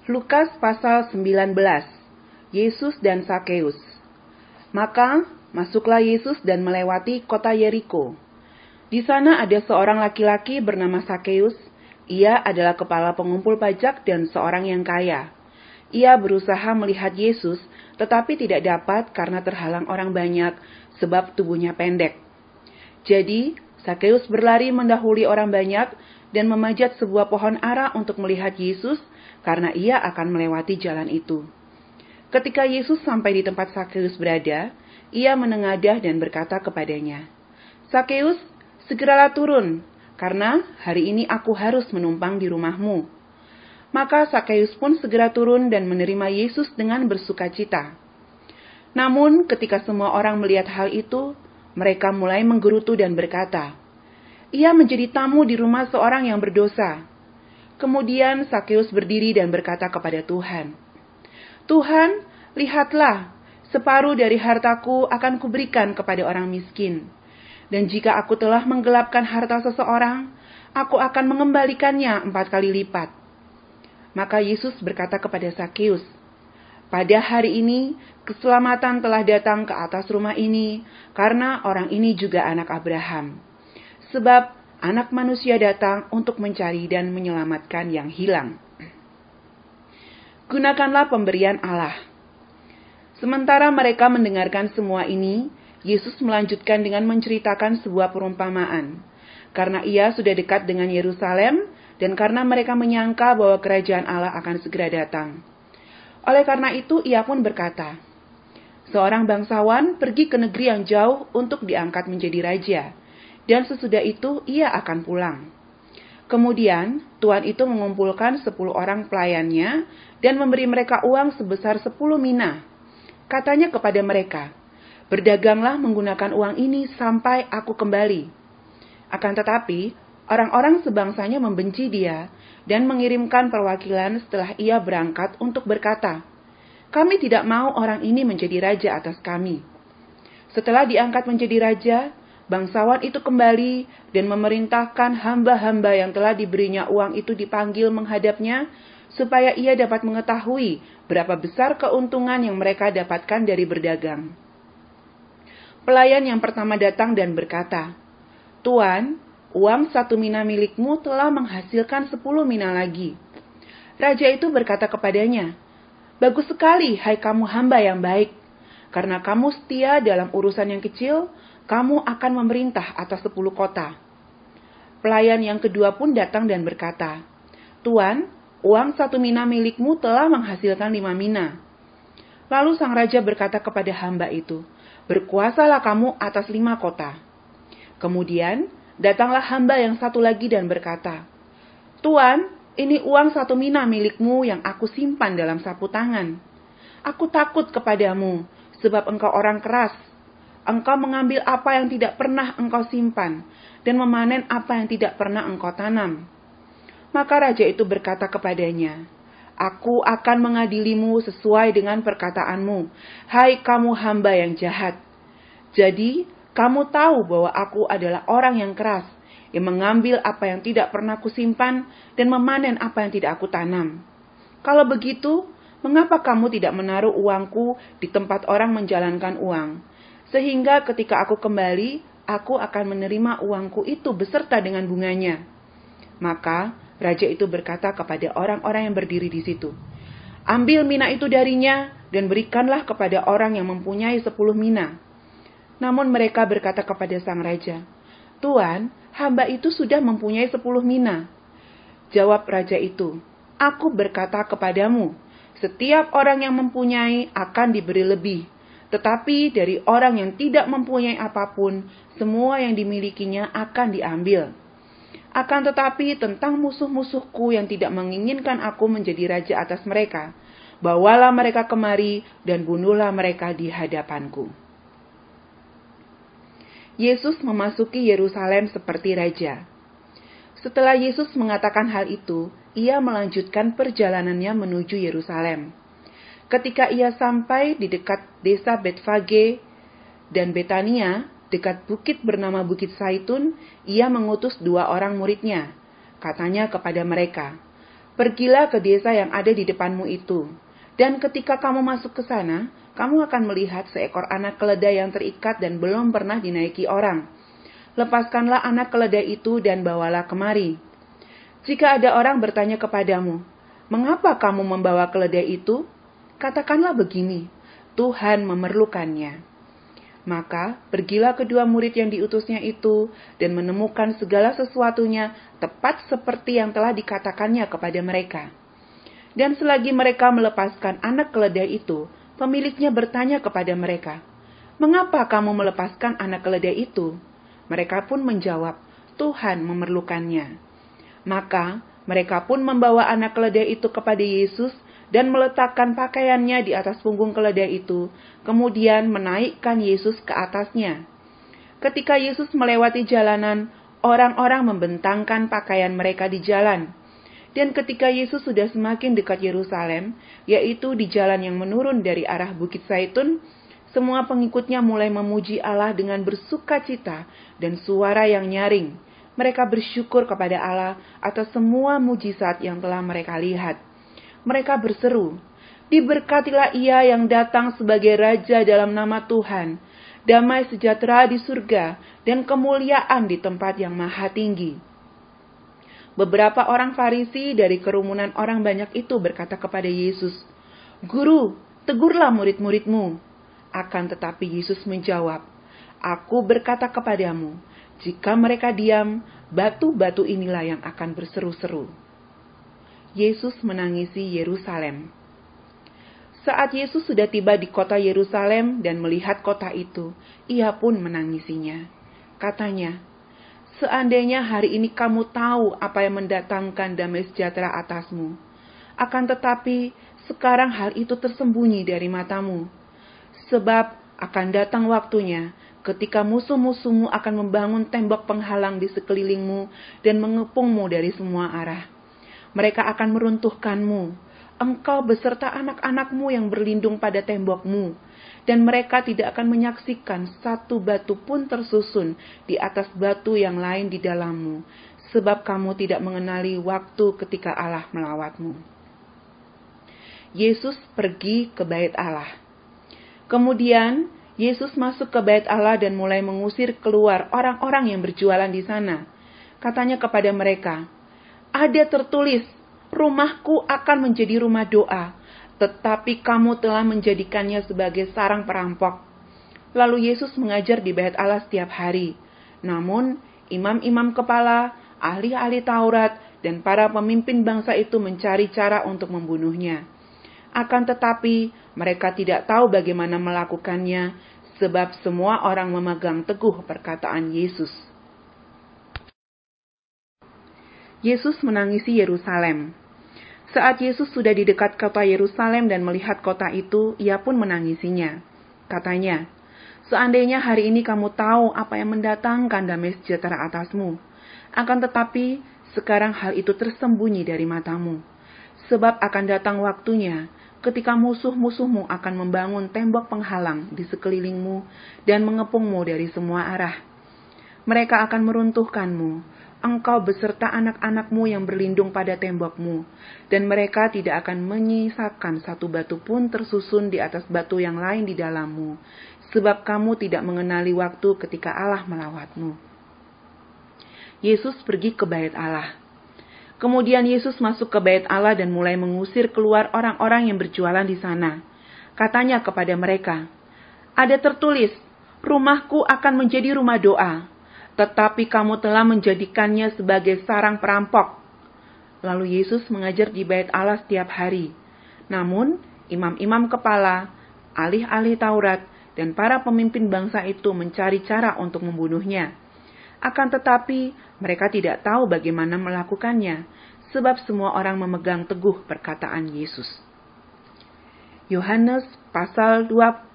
Lukas pasal 19. Yesus dan Sakeus. Maka masuklah Yesus dan melewati kota Yeriko. Di sana ada seorang laki-laki bernama Sakeus. Ia adalah kepala pengumpul pajak dan seorang yang kaya. Ia berusaha melihat Yesus, tetapi tidak dapat karena terhalang orang banyak, sebab tubuhnya pendek. Jadi, Sakeus berlari mendahului orang banyak dan memanjat sebuah pohon ara untuk melihat Yesus, karena ia akan melewati jalan itu. Ketika Yesus sampai di tempat Sakeus berada, ia menengadah dan berkata kepadanya, "Sakeus, segeralah turun, karena hari ini aku harus menumpang di rumahmu." Maka Sakeus pun segera turun dan menerima Yesus dengan bersukacita. Namun ketika semua orang melihat hal itu, mereka mulai menggerutu dan berkata, "Ia menjadi tamu di rumah seorang yang berdosa." Kemudian Sakeus berdiri dan berkata kepada Tuhan, "Tuhan, lihatlah, separuh dari hartaku akan kuberikan kepada orang miskin. Dan jika aku telah menggelapkan harta seseorang, aku akan mengembalikannya 4 kali lipat." Maka Yesus berkata kepada Sakeus, "Pada hari ini, keselamatan telah datang ke atas rumah ini, karena orang ini juga anak Abraham. Sebab Anak Manusia datang untuk mencari dan menyelamatkan yang hilang." Gunakanlah pemberian Allah. Sementara mereka mendengarkan semua ini, Yesus melanjutkan dengan menceritakan sebuah perumpamaan. Karena ia sudah dekat dengan Yerusalem, dan karena mereka menyangka bahwa kerajaan Allah akan segera datang. Oleh karena itu, ia pun berkata, "Seorang bangsawan pergi ke negeri yang jauh untuk diangkat menjadi raja. Dan sesudah itu ia akan pulang. Kemudian tuan itu mengumpulkan 10 orang pelayannya dan memberi mereka uang sebesar 10 mina. Katanya kepada mereka, 'Berdaganglah menggunakan uang ini sampai aku kembali.' Akan tetapi orang-orang sebangsanya membenci dia dan mengirimkan perwakilan setelah ia berangkat untuk berkata, 'Kami tidak mau orang ini menjadi raja atas kami.' Setelah diangkat menjadi raja, bangsawan itu kembali dan memerintahkan hamba-hamba yang telah diberinya uang itu dipanggil menghadapnya, supaya ia dapat mengetahui berapa besar keuntungan yang mereka dapatkan dari berdagang. Pelayan yang pertama datang dan berkata, 'Tuan, uang 1 mina milikmu telah menghasilkan 10 mina lagi.' Raja itu berkata kepadanya, 'Bagus sekali, hai kamu hamba yang baik. Karena kamu setia dalam urusan yang kecil, kamu akan memerintah atas 10 kota.' Pelayan yang kedua pun datang dan berkata, 'Tuan, uang 1 mina milikmu telah menghasilkan 5 mina.' Lalu sang raja berkata kepada hamba itu, 'Berkuasalah kamu atas 5 kota.' Kemudian datanglah hamba yang satu lagi dan berkata, 'Tuan, ini uang 1 mina milikmu yang aku simpan dalam sapu tangan. Aku takut kepadamu, sebab engkau orang keras. Engkau mengambil apa yang tidak pernah engkau simpan, dan memanen apa yang tidak pernah engkau tanam.' Maka raja itu berkata kepadanya, 'Aku akan mengadilimu sesuai dengan perkataanmu, hai kamu hamba yang jahat. Jadi, kamu tahu bahwa aku adalah orang yang keras, yang mengambil apa yang tidak pernah kusimpan, dan memanen apa yang tidak aku tanam. Kalau begitu, mengapa kamu tidak menaruh uangku di tempat orang menjalankan uang? Sehingga ketika aku kembali, aku akan menerima uangku itu beserta dengan bunganya.' Maka raja itu berkata kepada orang-orang yang berdiri di situ, 'Ambil mina itu darinya dan berikanlah kepada orang yang mempunyai 10 mina.' Namun mereka berkata kepada sang raja, 'Tuan, hamba itu sudah mempunyai 10 mina.' Jawab raja itu, 'Aku berkata kepadamu, setiap orang yang mempunyai akan diberi lebih, tetapi dari orang yang tidak mempunyai apapun, semua yang dimilikinya akan diambil. Akan tetapi tentang musuh-musuhku yang tidak menginginkan aku menjadi raja atas mereka, bawalah mereka kemari dan bunuhlah mereka di hadapanku.'" Yesus memasuki Yerusalem seperti raja. Setelah Yesus mengatakan hal itu, ia melanjutkan perjalanannya menuju Yerusalem. Ketika ia sampai di dekat desa Betfage dan Betania, dekat bukit bernama Bukit Zaitun, ia mengutus 2 orang muridnya. Katanya kepada mereka, Pergilah ke desa yang ada di depanmu itu, dan ketika kamu masuk ke sana, kamu akan melihat seekor anak keledai yang terikat dan belum pernah dinaiki orang. Lepaskanlah anak keledai itu dan bawalah kemari. Jika ada orang bertanya kepadamu, mengapa kamu membawa keledai itu? Katakanlah begini, Tuhan memerlukannya. Maka pergilah kedua murid yang diutusnya itu dan menemukan segala sesuatunya tepat seperti yang telah dikatakannya kepada mereka. Dan selagi mereka melepaskan anak keledai itu, pemiliknya bertanya kepada mereka, "Mengapa kamu melepaskan anak keledai itu?" Mereka pun menjawab, "Tuhan memerlukannya." Maka mereka pun membawa anak keledai itu kepada Yesus dan meletakkan pakaiannya di atas punggung keledai itu, kemudian menaikkan Yesus ke atasnya. Ketika Yesus melewati jalanan, orang-orang membentangkan pakaian mereka di jalan. Dan ketika Yesus sudah semakin dekat Yerusalem, yaitu di jalan yang menurun dari arah Bukit Zaitun, semua pengikutnya mulai memuji Allah dengan bersukacita dan suara yang nyaring. Mereka bersyukur kepada Allah atas semua mujizat yang telah mereka lihat. Mereka berseru, "Diberkatilah Ia yang datang sebagai Raja dalam nama Tuhan, damai sejahtera di surga, dan kemuliaan di tempat yang maha tinggi." Beberapa orang Farisi dari kerumunan orang banyak itu berkata kepada Yesus, "Guru, tegurlah murid-muridmu." Akan tetapi Yesus menjawab, "Aku berkata kepadamu, jika mereka diam, batu-batu inilah yang akan berseru-seru." Yesus menangisi Yerusalem. Saat Yesus sudah tiba di kota Yerusalem dan melihat kota itu, ia pun menangisinya. Katanya, "Seandainya hari ini kamu tahu apa yang mendatangkan damai sejahtera atasmu, akan tetapi sekarang hal itu tersembunyi dari matamu. Sebab akan datang waktunya ketika musuh-musuhmu akan membangun tembok penghalang di sekelilingmu dan mengepungmu dari semua arah. Mereka akan meruntuhkanmu, engkau beserta anak-anakmu yang berlindung pada tembokmu, dan mereka tidak akan menyaksikan satu batu pun tersusun di atas batu yang lain di dalammu, sebab kamu tidak mengenali waktu ketika Allah melawatmu." Yesus pergi ke bait Allah. Kemudian, Yesus masuk ke bait Allah dan mulai mengusir keluar orang-orang yang berjualan di sana. Katanya kepada mereka, "Ada tertulis, rumahku akan menjadi rumah doa, tetapi kamu telah menjadikannya sebagai sarang perampok." Lalu Yesus mengajar di bait Allah setiap hari. Namun, imam-imam kepala, ahli-ahli Taurat, dan para pemimpin bangsa itu mencari cara untuk membunuhnya. Akan tetapi, mereka tidak tahu bagaimana melakukannya, sebab semua orang memegang teguh perkataan Yesus. Yesus menangisi Yerusalem. Saat Yesus sudah di dekat kota Yerusalem dan melihat kota itu, ia pun menangisinya. Katanya, "Seandainya hari ini kamu tahu apa yang mendatangkan damai sejahtera atasmu, akan tetapi sekarang hal itu tersembunyi dari matamu. Sebab akan datang waktunya ketika musuh-musuhmu akan membangun tembok penghalang di sekelilingmu dan mengepungmu dari semua arah. Mereka akan meruntuhkanmu, engkau beserta anak-anakmu yang berlindung pada tembokmu, dan mereka tidak akan menyisakan satu batu pun tersusun di atas batu yang lain di dalammu, sebab kamu tidak mengenali waktu ketika Allah melawatmu." Yesus pergi ke bait Allah. Kemudian Yesus masuk ke bait Allah dan mulai mengusir keluar orang-orang yang berjualan di sana. Katanya kepada mereka, "Ada tertulis, rumahku akan menjadi rumah doa, tetapi kamu telah menjadikannya sebagai sarang perampok." Lalu Yesus mengajar di bait Allah setiap hari. Namun, imam-imam kepala, ahli-ahli Taurat, dan para pemimpin bangsa itu mencari cara untuk membunuhnya. Akan tetapi, mereka tidak tahu bagaimana melakukannya, sebab semua orang memegang teguh perkataan Yesus. Yohanes pasal 2